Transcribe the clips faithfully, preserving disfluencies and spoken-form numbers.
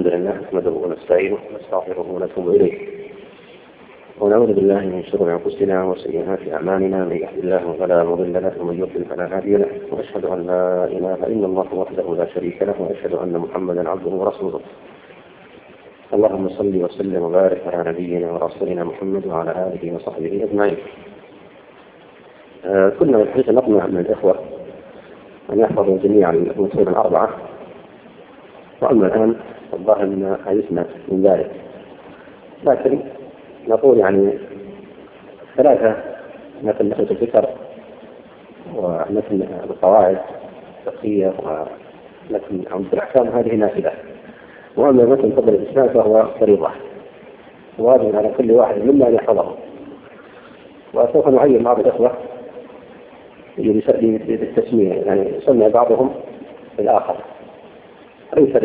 الحمد لله نحمده ونستعينه ونستغفره ونتوب إليه ونعوذ بالله من شرور أنفسنا وسيئات أعمالنا. من يهد الله فلا مضل له ومن يضلل فلا هادي له، وأشهد أن لا إله إلا الله وحده لا شريك له، وأشهد أن محمدا عبده ورسوله. اللهم صل وسلم وبارك على نبينا ورسولنا محمد وعلى آله وصحبه أجمعين. آه كنا من الحديث نطمع من الإخوة أن يحفظوا جميعا المتون الأربعة، وأما الآن الظاهر أن حديثنا من ذلك، لكن نقول يعني ثلاثة: مثل نحو الفكر، ومثل القواعد الفقهية، ومثل عمدة الأحكام، هذه نافلة. وأما مثل فضل الإسلام فهو فريضة، واجب على كل واحد منا أن يحفظه. وسوف نعين بعض الإخوة بالتسمية، يعني يسمى بعضهم بالآخر، ليس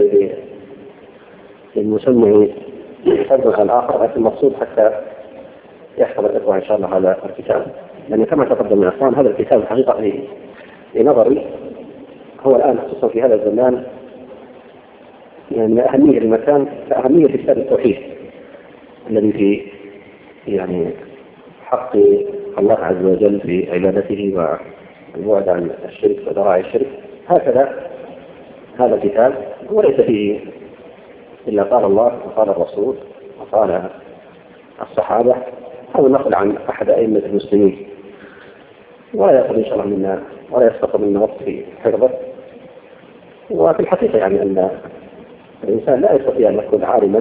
للمسمع فرض على الآخر، لكن المقصود حتى يحفظ الإخوة إن شاء الله هذا الكتاب. لأن كما تقدم من أخوان، هذا الكتاب الحقيقة لنظري هو الآن خصوصا في هذا الزمان يعني من أهمية المكان كأهمية كتاب التوحيد الذي في يعني حق الله عز وجل في عبادته والبعد عن الشرك وذرائع الشرك. هكذا هذا الكتاب وليس فيه إلا قال الله وقال الرسول وقال الصحابة أو نقل عن أحد أئمة المسلمين، ولا يأخذ إن شاء الله منا ولا يستقبل منا وقت في حفظه. وفي الحقيقة يعني أن الإنسان لا يستطيع أن يكون عالما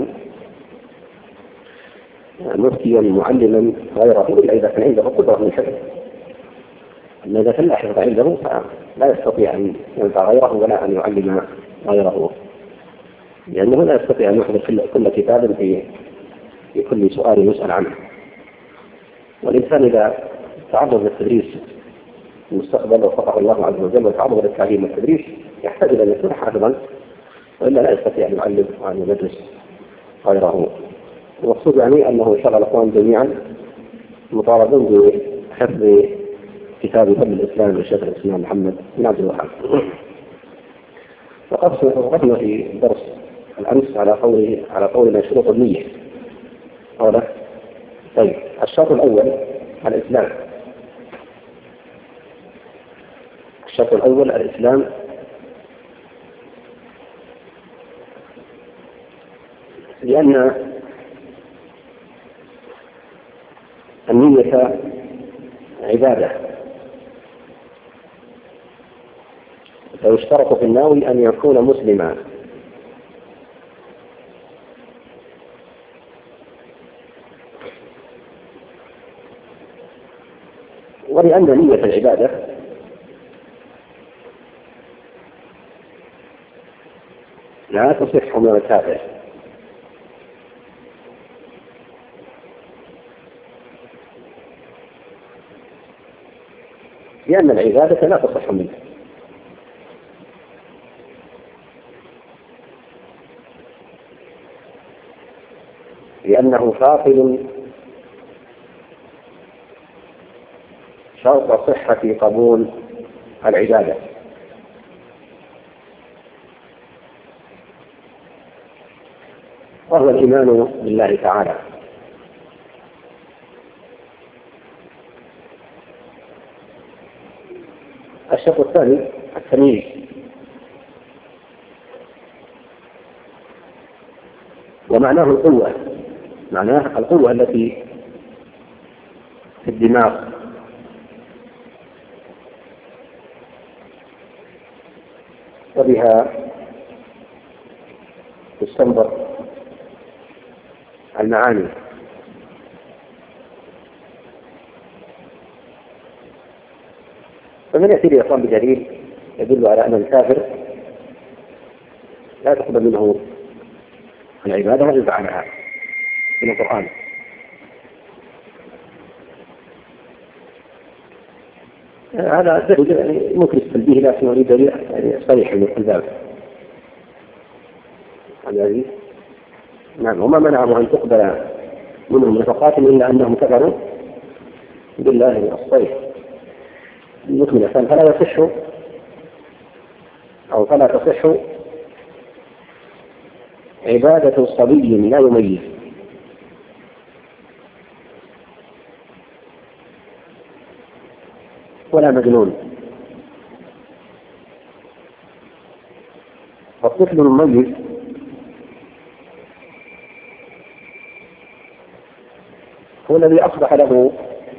مفتيا معلما غيره إلا إذا كان عنده قدرة من الحفظ. أما إذا كان لا حفظ عنده فلا يستطيع أن ينفع غيره ولا أن يعلم غيره، لأنه لا يستطيع أن يحفظ كل كتاب في في كل سؤال يسأل عنه. والإنسان إذا تعرض للتدريس في المستقبل وفقه الله عز وجل وتعرض للتعليم والتدريس يحتاج إلى أن يكون حافظا، وإلا لا يستطيع أن يعلم وأن يدرس غيره. المقصود يعني أنه إن شاء الله الأخوان جميعا مطالبون بحفظ كتاب فضل الإسلام للشيخ الإسلام محمد بن عبد الوهاب. وقد وقفنا في درس الأمس على قول على قولنا شروط النية. أولا طيب الشرط الأول الإسلام. الشرط الأول الإسلام، لأن النية عبادة، فيشترط في الناوي أن يكون مسلما. ولأن نية العبادة لا تصح من الكافر، لأن العبادة لا تصح منه. لأنه فاقد شرط صحة قبول العبادة. وهو الإيمان بالله تعالى. الشرط الثاني التمييز. ومعناه القوة، معناه القوة التي في الدماغ، وبها تستنبط المعاني. فمن يأتي لإقام بدليل يدل على أن الكافر لا تقبل منه العبادة وإن فعلها من القرآن. هذا دليل يعني ممكن يستلبيه، لكن يريد دليل يعني صريح من الباب. هذا نعم. وما منعهم أن تقبل منهم نفقات إلا أنهم كفروا بالله الصريح المكملة، فلا يصح أو فلا تصح عبادة صبي لا يميز ولا مجنون. الطفل المميز هو الذي أصبح له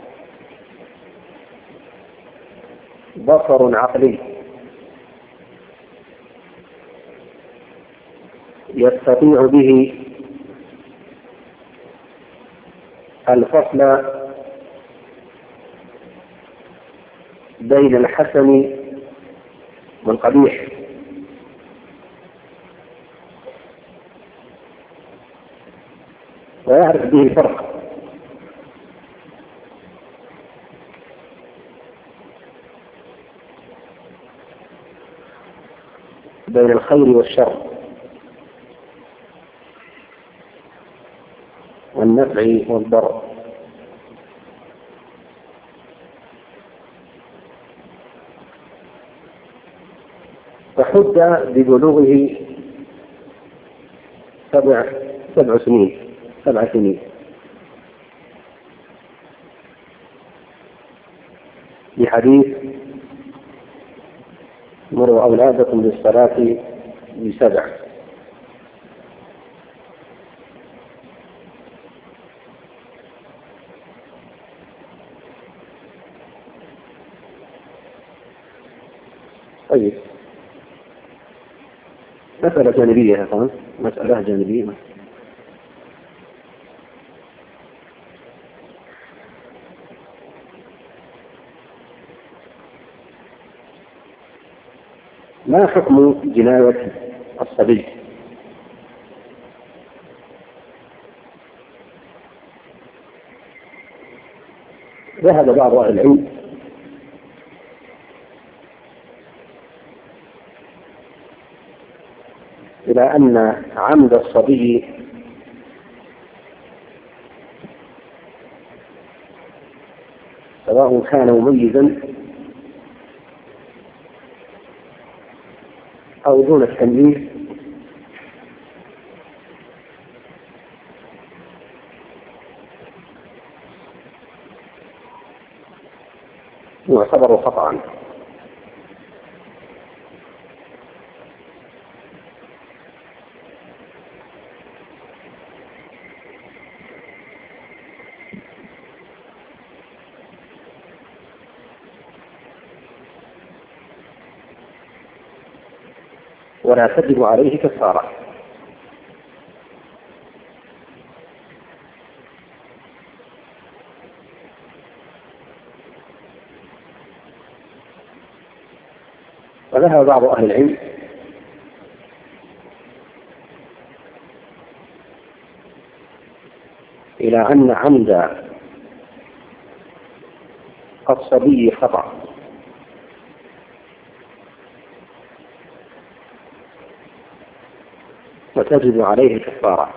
بصر عقلي يستطيع به الفصل بين الحسن والقبيح، ويعرف به الفرق بين الخير والشر والنفع والضر. فحد ببلوغه سبع سبع سنين سبع سنين بحديث مروا أولادكم بالصلاة بسبع. طيب، مسألة جانبية هذا مسألة جانبية. ما حكم جناية الصبي؟ ذهب بعض أهل العلم إلى أن عمد الصبي سواء كان مميزا أو دون التمييز يعتبر خطأ. ولا تجب عليه كفارة. وذهب بعض أهل العلم إلى أن عمد الصبي خطأ، وتجب عليه الكفارة.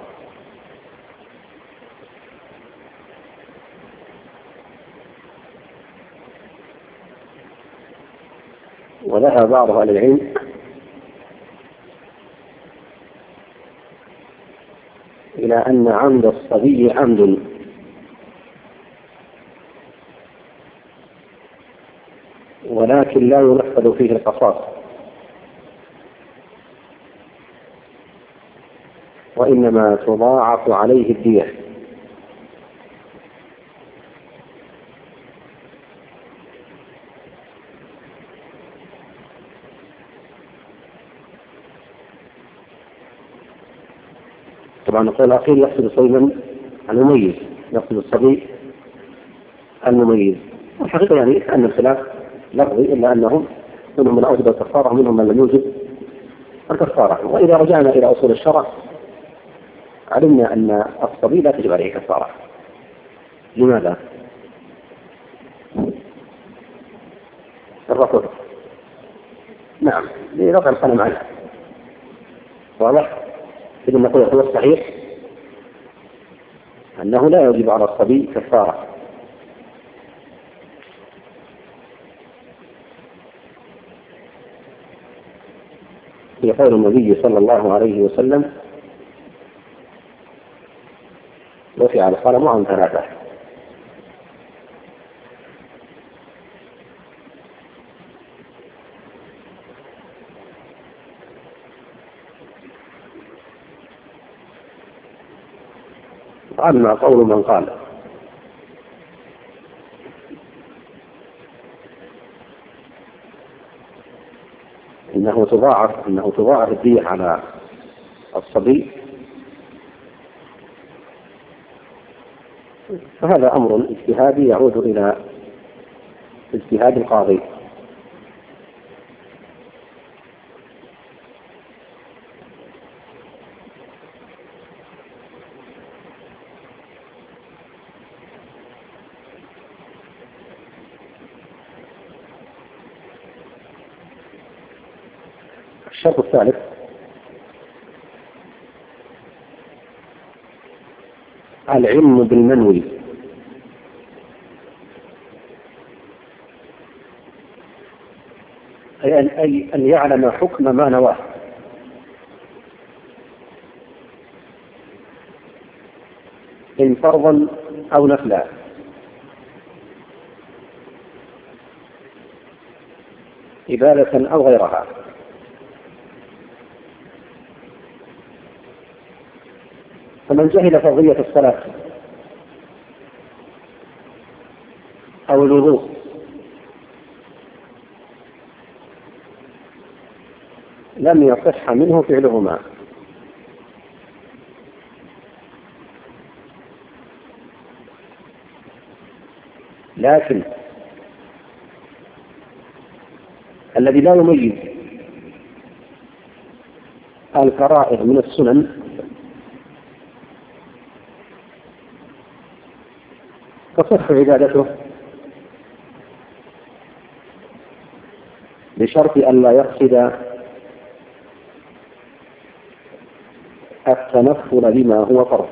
وذهب بعض أهل العلم إلى أن عمد الصبي عمد، ولكن لا ينفذ فيه القصاص، وإنما تضاعف عليه الدية. طبعا القول الأخير يقصد صيدا المميز، يقصد الصبي المميز. والحقيقة يعني أن الخلاف لفظي، إلا أنهم منهم من أوجب الكفارة ومنهم من لم يوجب الكفارة. وإذا رجعنا إلى أصول الشرع علمنا أن الصبي لا تجب عليه كفارة. لماذا؟ الرفض. نعم، لرفع القلم عنه. واضح؟ إذا نقول هو الصحيح أنه لا يجب على الصبي كفارة. في قول النبي صلى الله عليه وسلم: رفع القلم عن ثلاثة. أما قول من قال إنه تضاعف إنه تضاعف الدية على الصبي فهذا أمر اجتهادي يعود إلى اجتهاد القاضي. الشرط الثالث العلم بالمنوي، أي أن يعلم حكم ما نواه، إن فرضا أو نفلا، إبادة أو غيرها. فمن جهل فرضية الصلاة أو الوضوء لم يصح منه فعلهما، لكن الذي لا يميز الفرائض من السنن تصح عبادته بشرط أن لا يقصد التنفل بما هو فرض.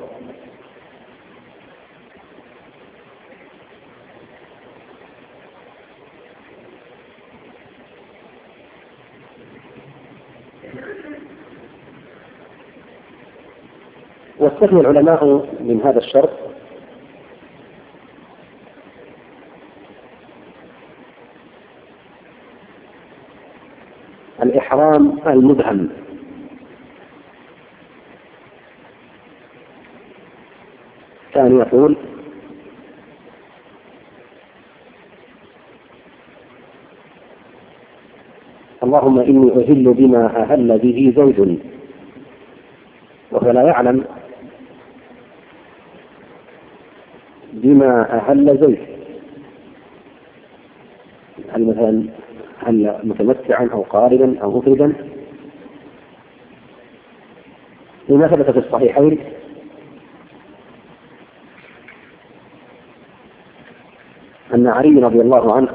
واستثنى العلماء من هذا الشرط الإحرام المبهم، كان يقول اللهم إني أهل بما أهل به زيد، وهو لا يعلم بما أهل زيد، هل مثلا هل متمتعا أو قارنا أو مفردا، لما ثبت في الصحيحين أن علي رضي الله عنه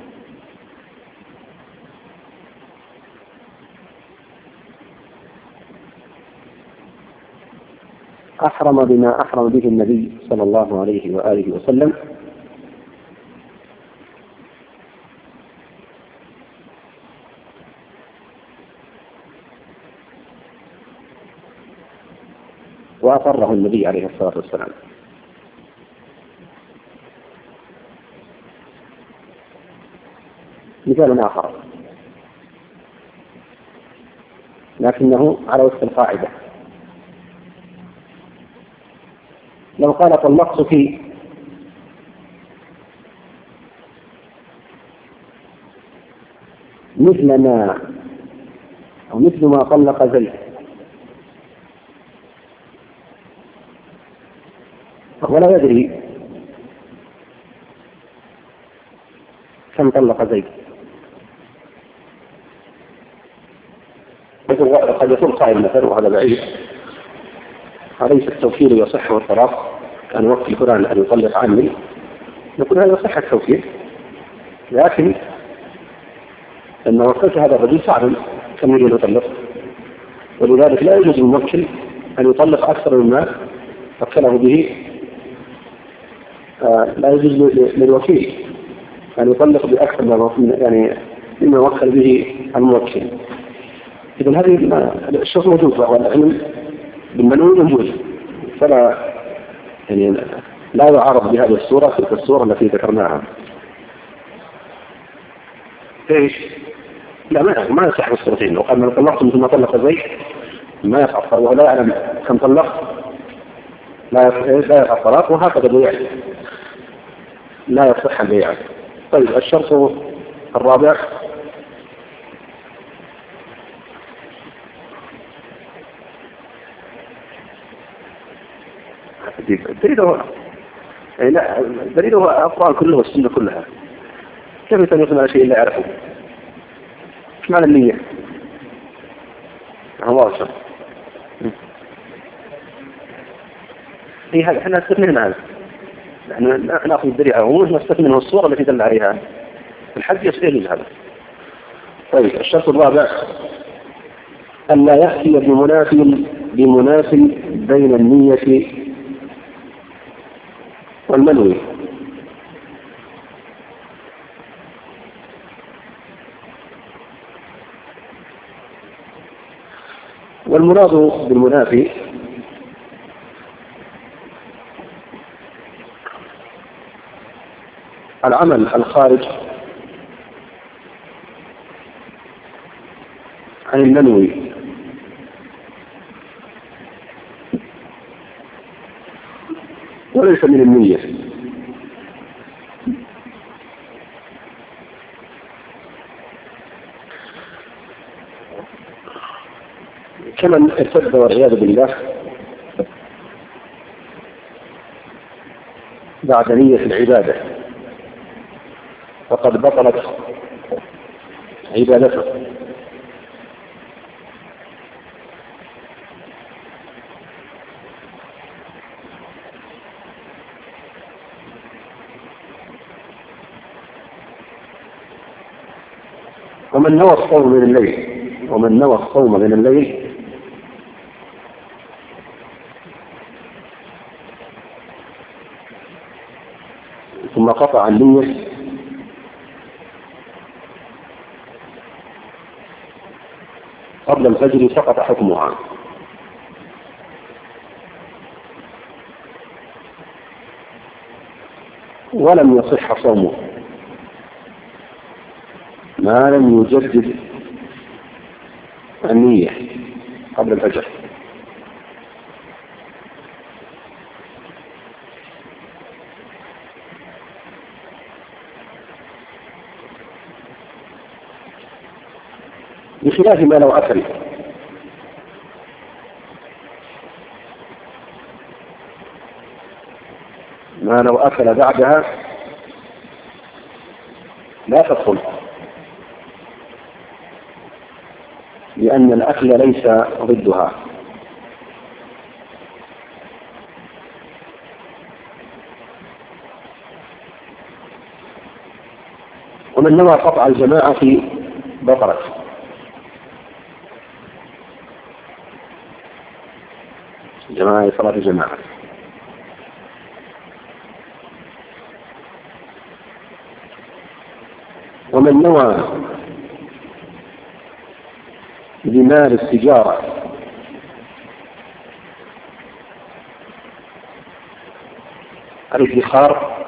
أحرم بما أحرم به النبي صلى الله عليه وآله وسلم، وأقره النبي عليه الصلاة والسلام. مثال آخر لكنه على وفق القاعدة، لو قال طلقتك مثل ما أو مثل ما طلق زيد، ولا يدري كم طلق زيد، قد يكون قائل مثلا وهذا بعيد أليس التوكيل يصح والطلاق أن وكل فلان أن يطلق عني، نقول هذا يصح التوكيل، لكن أن وكلت هذا الرجل صعب كم يريد يطلق، ولذلك لا يجوز الموكل أن يطلق أكثر مما وكله به. آه لا يجوز للوكيل أن يطلق بأكثر ما يعني مما وكل به الموكل. إذن هذه الشرط موجود، وهو العلم بالمنوي موجود، فلا يعني لا يعارض بهذه الصورة تلك الصورة التي ذكرناها. ايش؟ لا ما ما يصح بالصورتين. لو قال من طلقت مثل ما طلق زيد ما يصح، ولا يعلم كم طلق لا لا يصح الطلاق، وهكذا بيع لا يصح البيع. طيب الشرط الرابع الدليل هو لا الدليل هو القرآن كله والسنة كلها. كيف يتنقل على شيء لا يعرفه؟ ايش معنى النية؟ هو أصلا إيه هذا احنا نستثني من هذا، نحن نأخذ الدليل عموما نستثني منه الصورة التي دل عليها الحد يسئل هذا. طيب الشرط الرابع أن لا يأتي بمنافي بمنافي بين النية والمنوي. والمراد بالمنافي العمل الخارج عن المنوي وليس من النية، كمن ارتد والعياذ بالله بعد نية العبادة فقد بطلت عبادته. ومن نوى الصوم من الليل ومن نوى الصوم من الليل ثم قطع النية قبل الفجر سقط حكمها. ولم يصح صومه ما لم يجدد النية قبل الفجر. بخلاف ما لو أكل ما لو أكل بعدها لا تدخل، لأن الأكل ليس ضدها. ومن نوى قطع الجماعة في بطرة جماعة صلاة الجماعة. ومن نوى بمال التجارة الادخار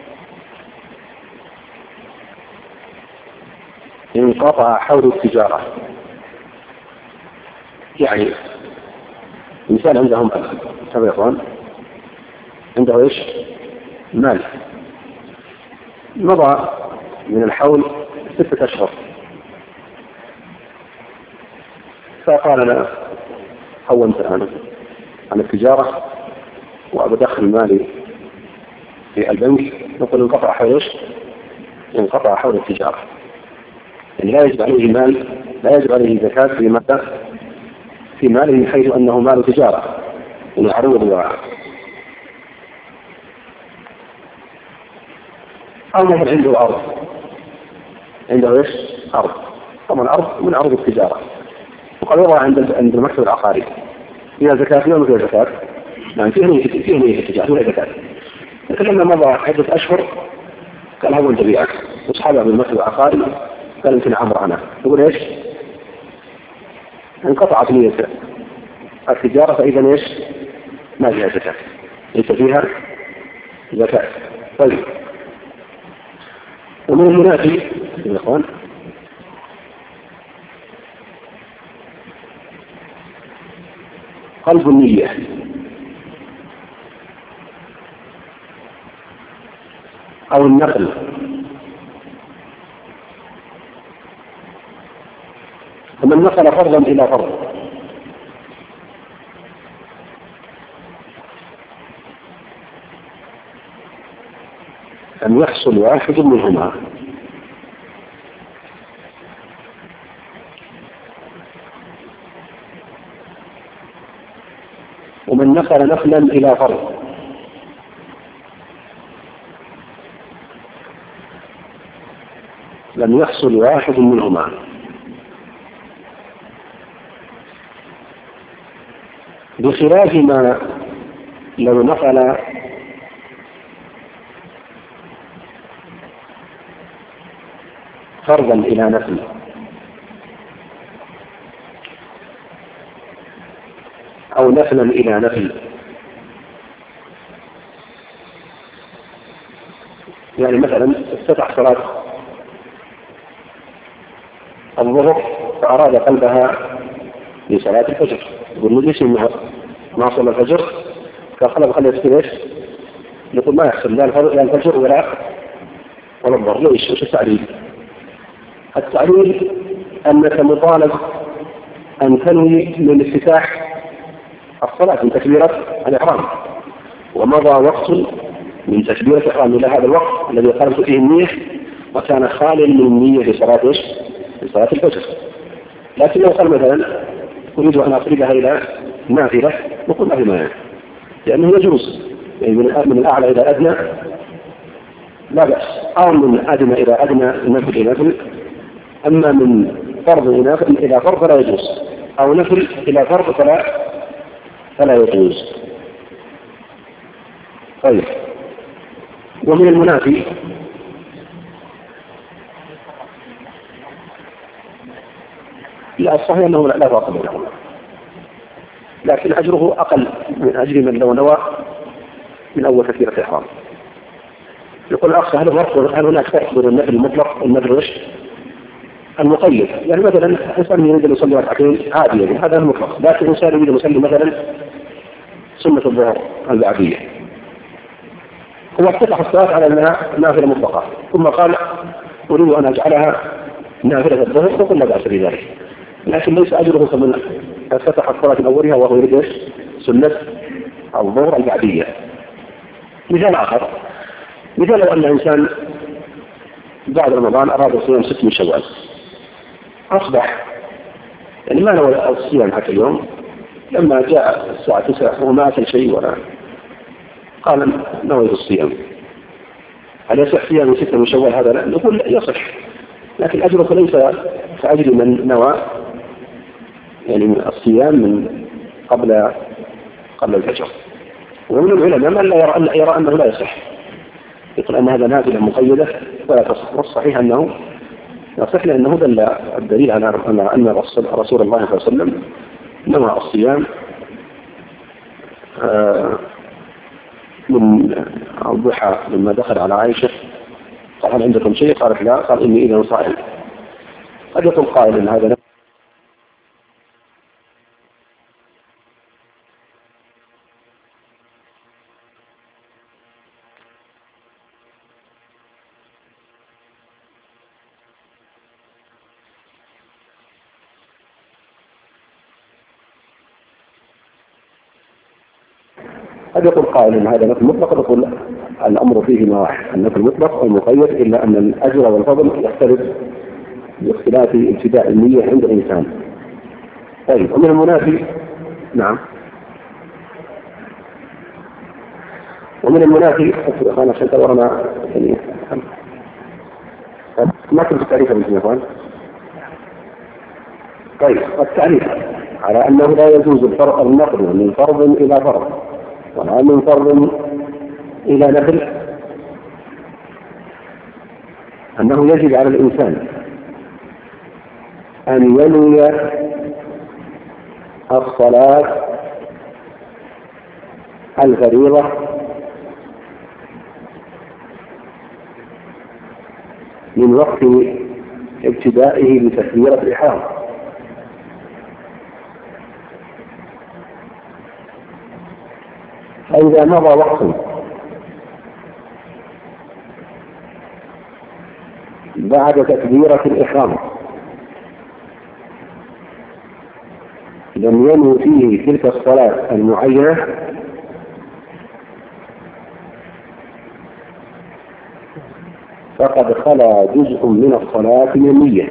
انقطع حول التجارة. يعني إنسان عندهم سبيطان عنده إيش؟ مال مضى من الحول ستة أشهر، فقال أنا حولت أنا عن التجارة وأدخل مالي في البنك، نقول انقطع حول إيش؟ انقطع حول التجارة. يعني لا يجب عليه مال، لا يجب عليه زكاة في ماذا؟ في ماله حيث أنه مال تجارة ومعروض وعاء. أو مثلا عنده أرض، عنده إيش؟ أرض، طبعا أرض من أرض التجارة، وقد وضع عند عند المكتب العقاري فيها زكاة فيها مثل زكاة، يعني فيه نية فيه نية التجارة ولا زكاة. لكن لما مضى عدة أشهر قال هو أنت بيعك، وأصحابه بالمكتب العقاري قال يمكن عمر أنا، يقول إيش؟ انقطعت نية التجارة، فإذا إيش؟ ما فيها زكاة. ليس فيها زكاة. طيب، ومن المنافي يا إخوان قلب النية، أو النقل، ومن نقل فرضا إلى فرض أن يحصل واحد منهما، ومن نقل نقلا إلى فرض لم يحصل واحد منهما، بخلاف ما لو نقل فرضا إلى نفل أو نفلا إلى نفل. يعني مثلا استطاع صلاة الظهر فأراد قلبها لصلاة الفجر، يقول ليش ما صلى الفجر فقلب خليه يستليش، يقول ما يحصل لا الفجر ولا ولا الظهر. ليش؟ وش التعليل؟ التعليل أنك مطالب أن تنوي من افتتاح الصلاة من تكبيرة الإحرام، ومضى وقت من تكبيرة الإحرام إلى هذا الوقت الذي قررت فيه النية وكان خالي من النية لصلاة إيش؟ لصلاة الفجر. لكن لو قال مثلا أريد أن أقربها إلى نافلة نقول ما في مانع، لأنه يجوز يعني من الأعلى إلى أدنى لا بأس، أو من أدنى إلى أدنى نفل إلى نفل. أما من فرض إلى فرض فلا يجوز، أو نفل إلى فرض فلا فلا يجوز. طيب، ومن المنافي لا الصحيح أنه لا فرق بينهما، لكن أجره أقل من أجر من لو نوى من أول تكبيرة الإحرام. يقول الأخ هل فرق هل هناك فرق بين النفل المطلق والنفل المقيد؟ يعني مثلا إنسان يريد أن يصلي ركعتين عادي يعني هذا المطلق، لكن إنسان يريد أن يصلي مثلا سنة الظهر البعدية، هو افتتح الصلاة على أنها نافلة مطلقة ثم قال أريد أن أجعلها نافلة الظهر، فقل لا بأس بذلك، لكن ليس أجره كمن افتتح الصلاة من أولها وهو يريد سنة الظهر البعدية. مثال آخر، مثال لو أن إنسان بعد رمضان أراد صيام ست من شوال، أصبح يعني ما نوى الصيام حتى اليوم، لما جاء الساعة تسعة وما أكل شيء ولا قال نويت الصيام، هل يصح صيام ستة من شوال هذا؟ لا، نقول لا يصح، لكن أجره ليس كأجر من نوى يعني من الصيام من قبل قبل الفجر. ومن العلماء من لا يرى, لا يرى أنه لا يصح، يقول أن هذا نافلة مقيدة ولا تصح، والصحيح أنه يصح، لأنه دل الدليل على أن رسول الله صلى الله عليه وسلم نوى الصيام من الضحى لما دخل على عائشة قال هل عندكم شيء؟ قالت لا، قال إني إذا صائم. قد يقول قائل إن هذا قد يقول قائل إن هذا نفل مطلق، يقول الأمر فيه ما واحد، النفل المطلق والمقيد، إلا أن الأجر والفضل يختلف باختلاف ابتداء النية عند الإنسان. طيب، ومن المنافي نعم ومن المنافي أنا عشان تورنا يعني ما كنت تعريفه بالنسبة إخوان. طيب، التعريف على أنه لا يجوز الفرق النقل من فرض إلى فرض ولا من فرض إلى نفل، أنه يجب على الإنسان أن ينوي الصلاة الفريضة من وقت ابتدائه بتكبيرة الإحرام. فإذا مضى وقت بعد تكبيرة الإحرام لم ينوي فيه تلك الصلاة المعينة فقد خلا جزء من الصلاة من النية،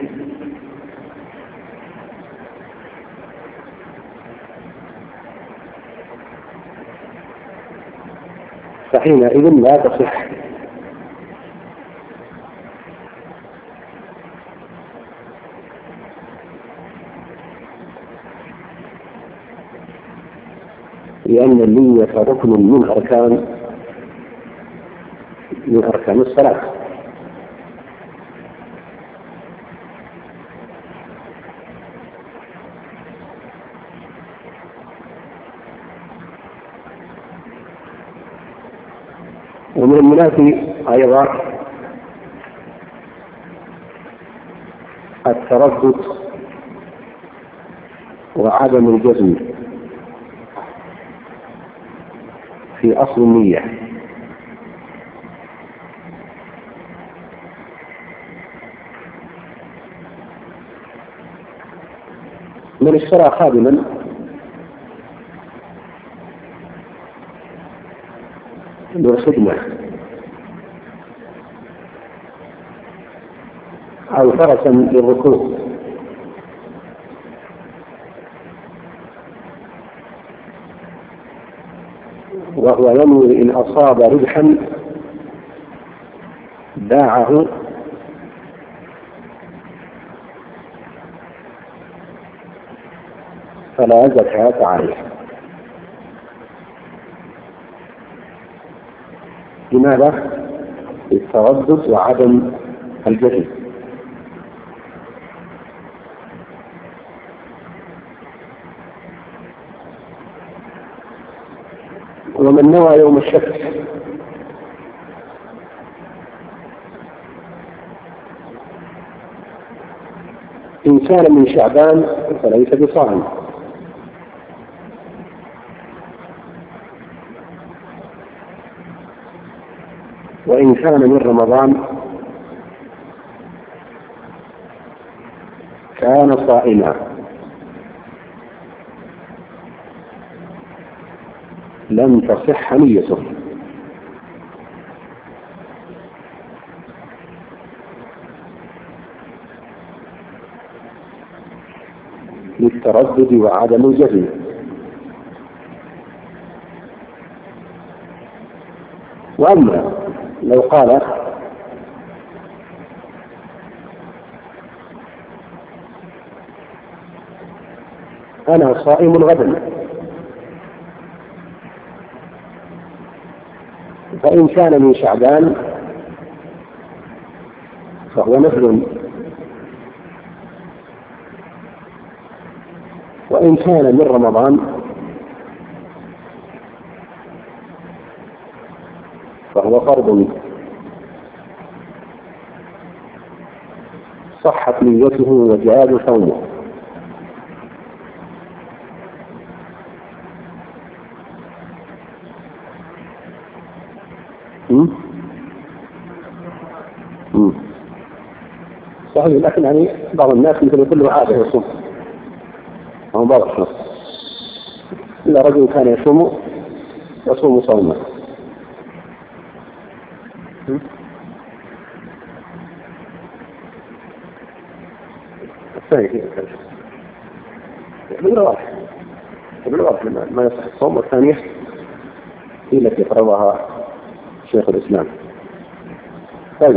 فحينئذ لا تصح. لأن النية ركن من أركان من أركان الصلاة. ومن المنافي أيضا التردد وعدم الجزم في أصل النية. من اشترى خادما للخدمة أو فرسا للركوب وهو ينوي إن أصاب ربحا باعه فلا زكاة عليه. لماذا؟ التردد وعدم الجزم. ومن نوى يوم الشك إن كان من شعبان فليس بصائم، وإن كان من رمضان كان صائما لم تصح نيته. للتردد وعدم الجزم. وأما لو قال أنا صائم غدا، فإن كان من شعبان فهو نفل، وإن كان من رمضان فهو فرض صحت نيته وجاز صومه. صحيح، لكن يعني بعض الناس مثل يقول له عادة يصوم أو بعض الناس إلا رجل كان يصوم يصوم صوما. الثاني يقول واحد يقول واحد ما يصح الصوم، والثانية هي التي فرضها شيخ الإسلام. طيب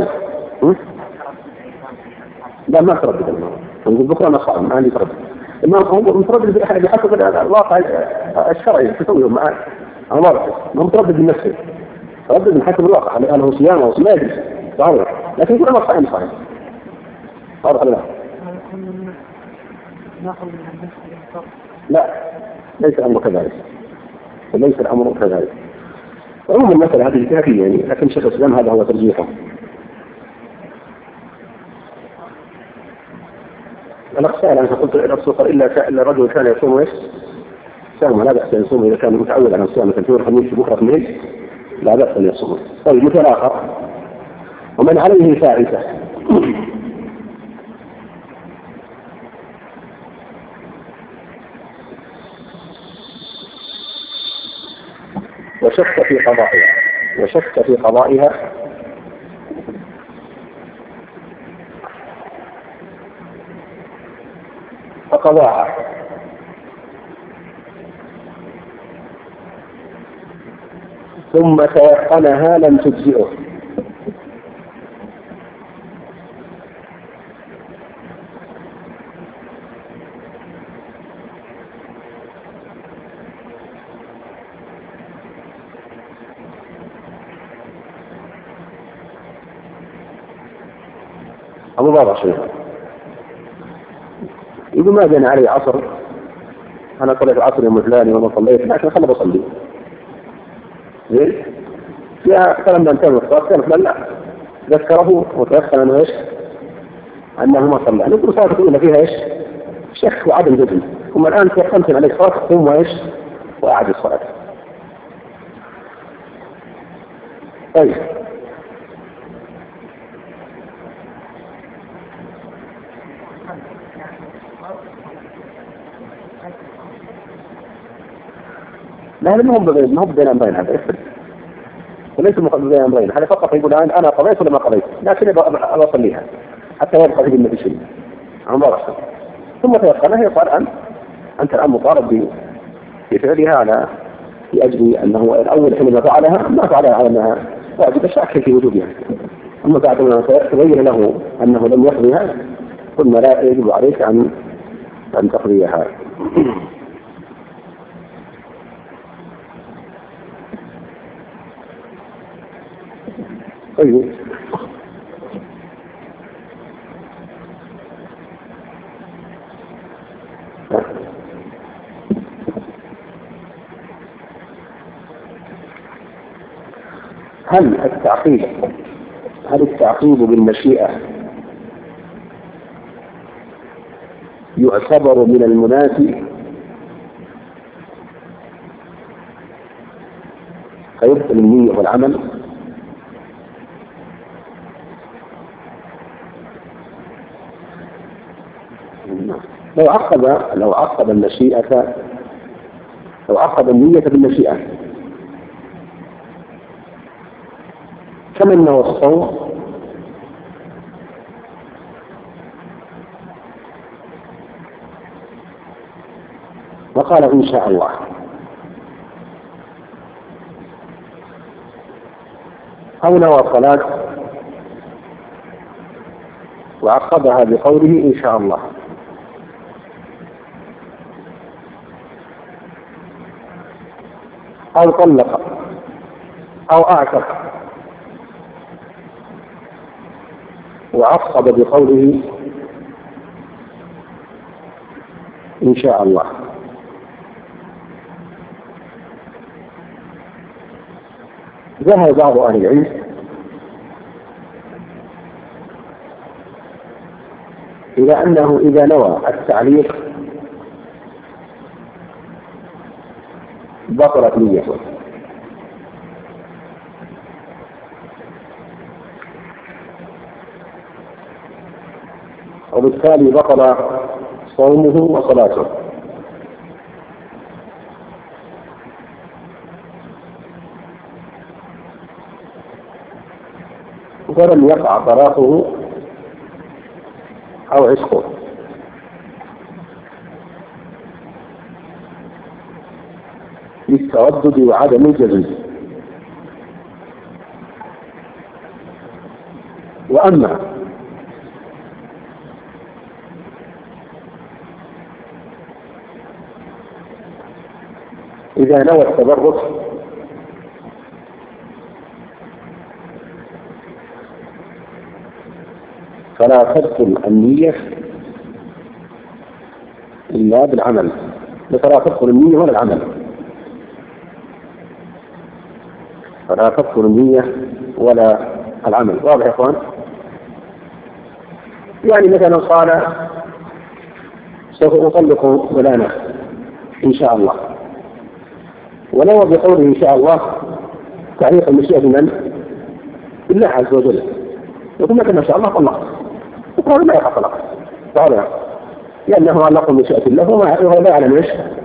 لا ما تردد المرض، نقول بكرة أنا صائم ما عندي تردد. ما هو متردد بحسب الواقع الشرعي تسويه معاه، أنا ما بعرف ما متردد بنفسه، تردد من حسب الواقع هل هو صيام أو صيام صحيح، لكن يقول أنا صائم صائم واضح ولا لا؟ لا ليس أمر كذلك. وليس الأمر كذلك. عموما المسألة هذه كافية يعني، لكن شيخ الإسلام هذا هو ترجيحه. الأخ سأل أنت قلت إلى السفر إلا إلا رجل كان يصوم إيش؟ صوم لا بأس أن يصوم إذا كان متعود على الصيام مثل يوم الخميس بكرة اثنين لا بأس أن يصوم. طيب مثل آخر ومن عليه فاعته وشك في قضائها وشك في قضائها فقضاها ثم تيقنها لم تجزئه أبو بابا شيء يقول ما جاني علي عصر، أنا صليت العصر يوم فلاني وما صليت لكن خلنا بصلي زين فيها كلام من انتهى الصلاة كان فلان لا ذكره وتيقن أنه إيش أنه ما صلى. نقول صلاة تقول فيها إيش شك وعدم جزم، ثم الآن تيقنت عليك صلاة قم وإيش وأعد الصلاة. طيب لا هذا مهم بين مهم بين أمرين، هذا يفرق وليس مقابل بين أمرين. هذا فقط يقول الآن أنا قضيت ولا ما قضيت لكن أبغى أصليها حتى يبقى في ذمة شيء عن ضرر ثم تيقنها يقال أن أنت الآن مطالب بفعلها على لأجل أنه الأول حينما فعلها ما فعلها على أنها واجب شاك في وجوبها، أما بعد ما تبين له أنه لم يقضيها قلنا لا يجب عليك أن أن تقضيها. طيب هل التعقيب هل التعقيب بالمشيئة يعتبر من المنافي فيبطل النية والعمل؟ لو عقد لو عقد المشيئة لو عقد النية بالمشيئة كما انه الصوم وقال إن شاء الله أو نوى صلاة وعقبها بقوله إن شاء الله أو طلق أو أعتق وعقب بقوله إن شاء الله ذهب بعض أهل العلم إلى أنه إذا نوى التعليق بطلت نيته، وبالتالي بطل صومه وصلاته. ولم يقع طلاقه أو عشقه، للتردد وعدم الجزم. وأما إذا نوى التبرك فلا تبطل النية إلا بالعمل، فلا تبطل النية ولا العمل. فلا تكفر النية ولا العمل. واضح يا اخوان؟ يعني مثلا قال سوف أطلق فلانة إن شاء الله، ولو بقوله إن شاء الله تعليق المشيئة من بالله عز وجل، يقول لك ما شاء الله طلقت، وقال ما يقع طلقت طالع، لأنه علق مشيئة الله وهو لا يعلم ايش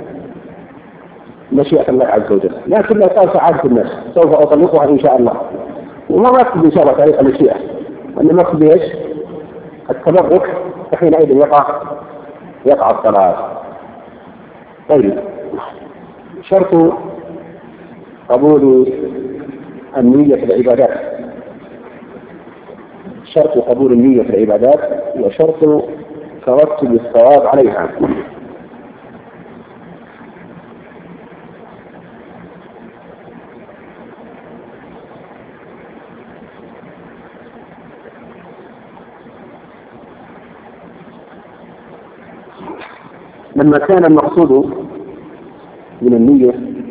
مشيئة الله عز وجل. لكن لو قال سعادة الناس سوف أطلقها إن شاء الله، وما يقصد إن شاء الله تعليق المشيئة، وإنما يقصد ايش التبرك، فحينئذ يقع يقع الطلاق. طيب، شرط قبول النية في العبادات، شرط قبول النية في العبادات وشرط ترتب الثواب عليها. لما كان المقصود من النية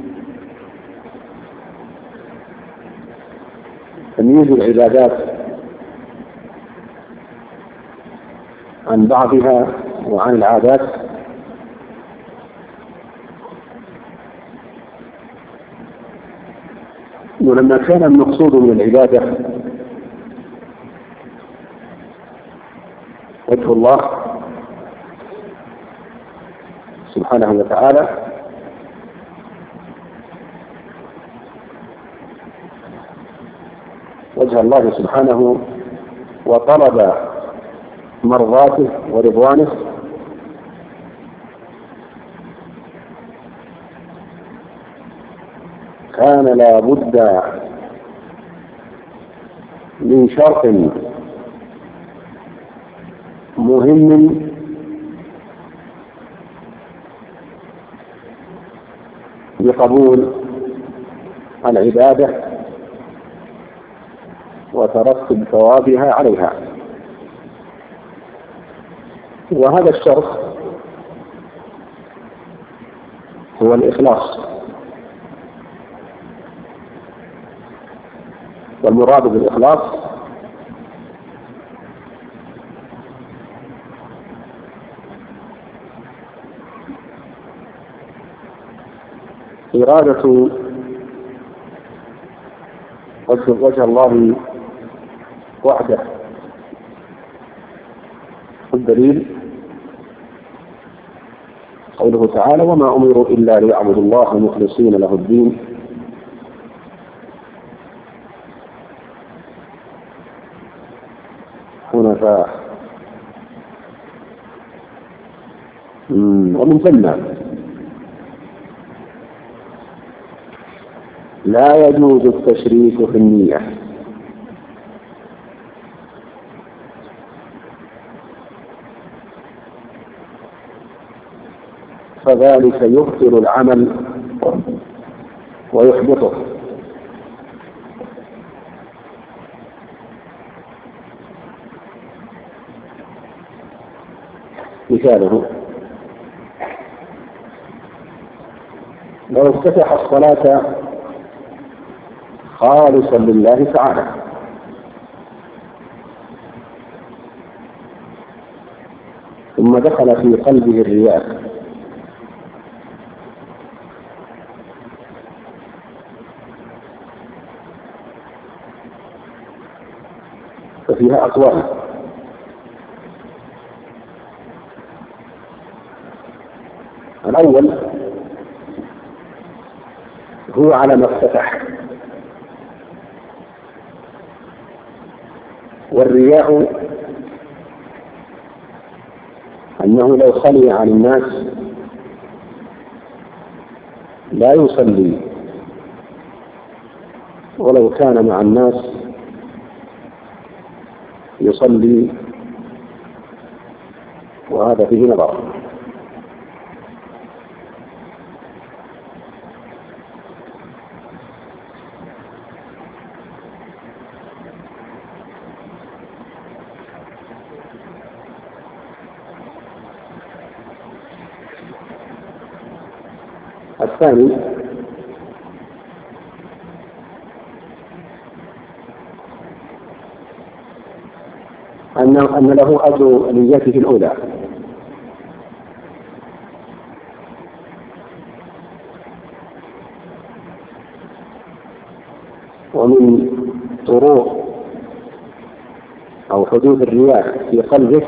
تمييز العبادات عن بعضها وعن العادات، ولما كان المقصود من العبادة وجه الله سبحانه وتعالى، وجه الله سبحانه وطلب مرضاته ورضوانه، كان لا بد من شرط مهم لقبول العبادة وترتب ثوابها عليها، وهذا الشرط هو الإخلاص. والمراد بالإخلاص إرادة وجه الله وحده. الدليل قوله تعالى: وما أمروا إلا ليعبدوا الله مخلصين له الدين حنفاء. ومن ثم لا يجوز التشريك في النية، فذلك يبطل العمل ويحبطه. مثاله: لو افتتح الصلاة خالصا لله تعالى ثم دخل في قلبه الرياء، ففيها أقوال. الأول هو على ما افتتح، والرياء أنه لو خلي عن الناس لا يصلي، ولو كان مع الناس يصلي، وهذا فيه نظر. الثاني أن أن له أجر نيته الأولى. ومن طرق أو حدوث الرياء في قلبه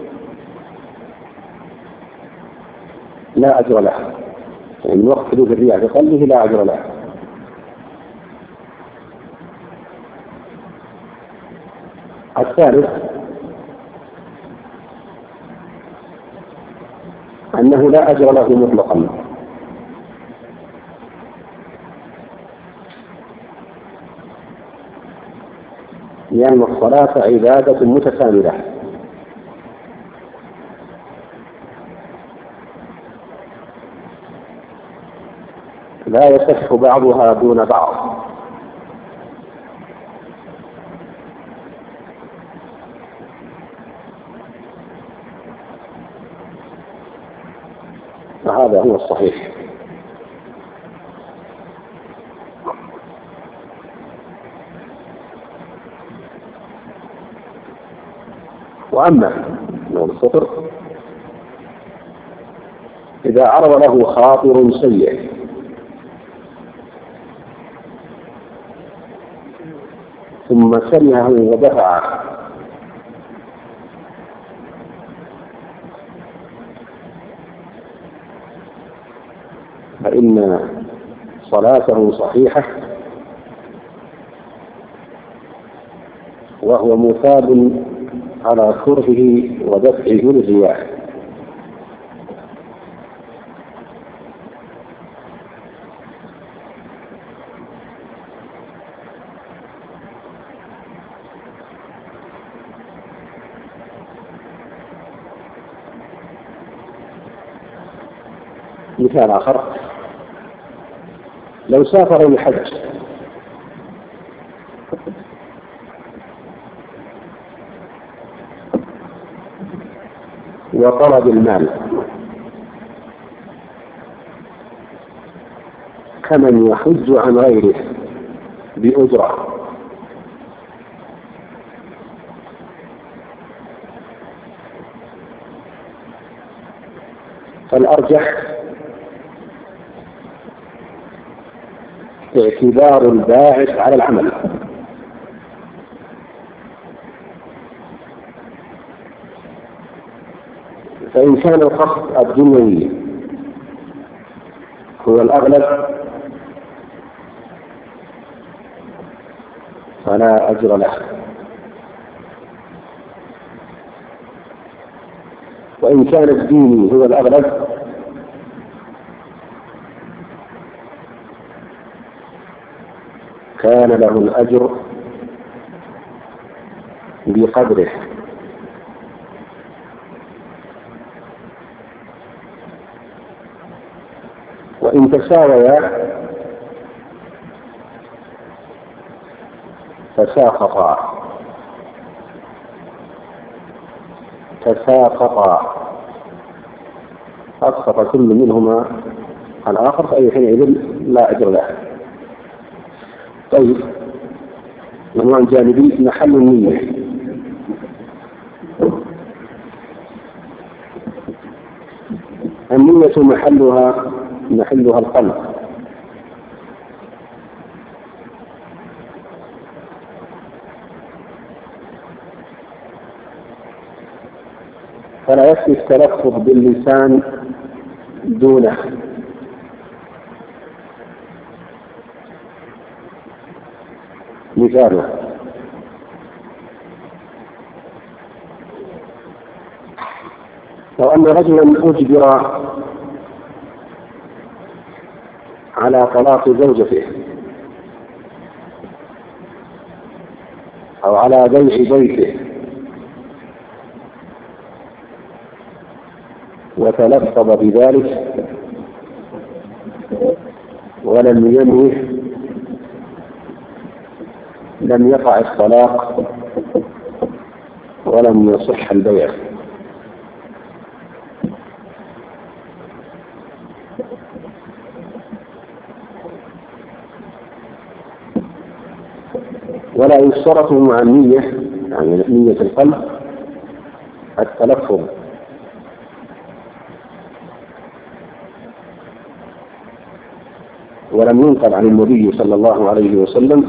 لا أجر له، يعني من وقت حدوث الرياء في قلبه لا أجر له. الثالث أنه لا أجر له مطلقا، لأن الصلاة عبادة متكاملة، لا يصح بعضها دون بعض. وهذا هو الصحيح. وأما نوع الفطر إذا عرض له خاطر سيء ثم كرهه ودفعه فإن صلاته صحيحة وهو مثاب على كرهه ودفعه للرياء. مثال آخر: لو سافر للحج وطلب المال كمن يحج عن غيره بأجرة، فالأرجح اعتبار الباعث على العمل، فإن كان القصد الدنيوي هو الأغلب فلا أجر له، وإن كان الدين هو الأغلب كان له الأجر بقدره. وإن تساويا تساقطا تساقطا أسقط كل منهما الآخر، فأي حينئذ لا أجر له. طيب، النوع الجانبي محل النية. النية محلها محلها القلب، فلا يكفي التلفظ باللسان دونه، مثاله: لو أن رجلا أجبر على طلاق زوجته أو على بيع بيته وتلفظ بذلك ولم ينوه، لم يقع الطلاق ولم يصح البيع. ولا يشترط مع النية، يعني نية القلب، التلفظ ولم ينقل عن النبي صلى الله عليه وسلم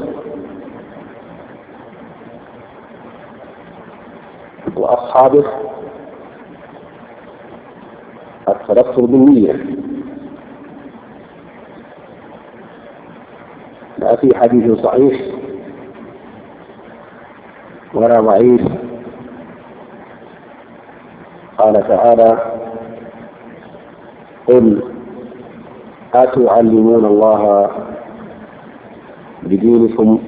وأصحابه التلفظ بالنية، لا في حديث صحيح ولا ضعيف. قال تعالى: قل أتعلمون الله بدينكم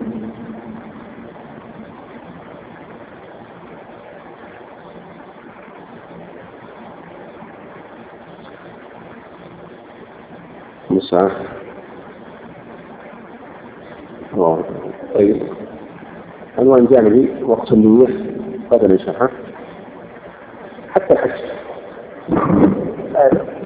مساء. طيب، عنوان جانبي وقت النية قدر نشرحه حتى الحج.